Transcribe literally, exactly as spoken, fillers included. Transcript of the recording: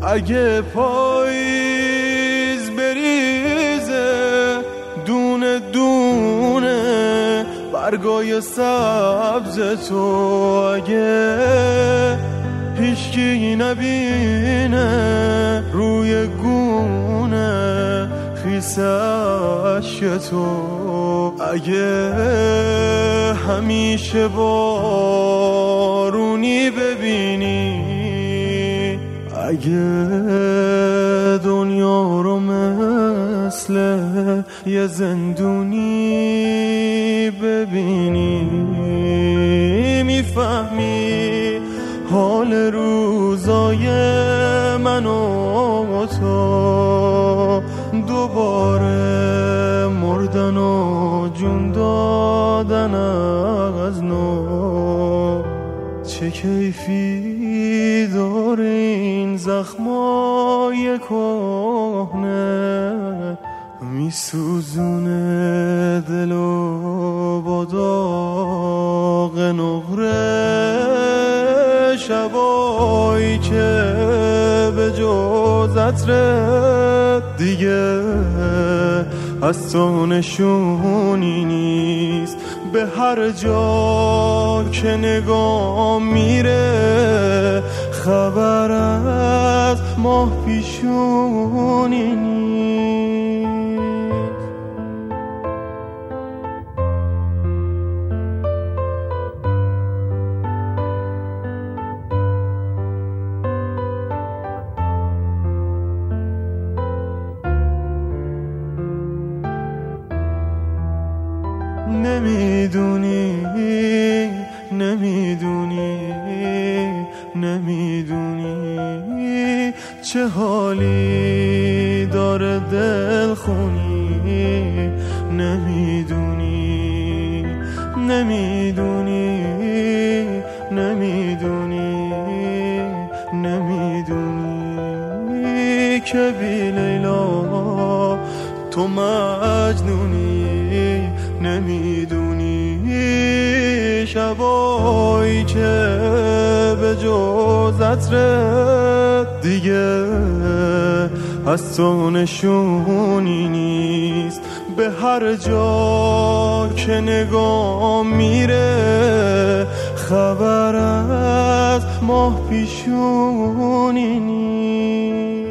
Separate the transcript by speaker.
Speaker 1: اگه پاییز بریزه دونه دونه برگای سبز تو، اگه هیچکی نبینه روی گونه خیس عشق تو، اگه همیشه بارونی ببینی، اگه دنیا رو مثل یه زندونی ببینی، میفهمی حال روزای من و تو، دوباره مردن و جون دادن از نو. چه کیفی داره این زخمای کهنه، میسوزونه دلو با داغ نقره. شبایی که به جز عطر دیگه از تو نشونی نیست، به هر جا که نگاه میره خبر از ماه پیشونی نیست. نمیدونی نمیدونی نمیدونی چه حالی داره دلخونی، نمیدونی نمیدونی نمیدونی نمیدونی که بی لیلا تو مجنونی، نمیدونی شبایی که به جز عطر دیگه از تو نشونی نیست، به هر جا که نگاه میره خبر از ماه پیشونی نیست.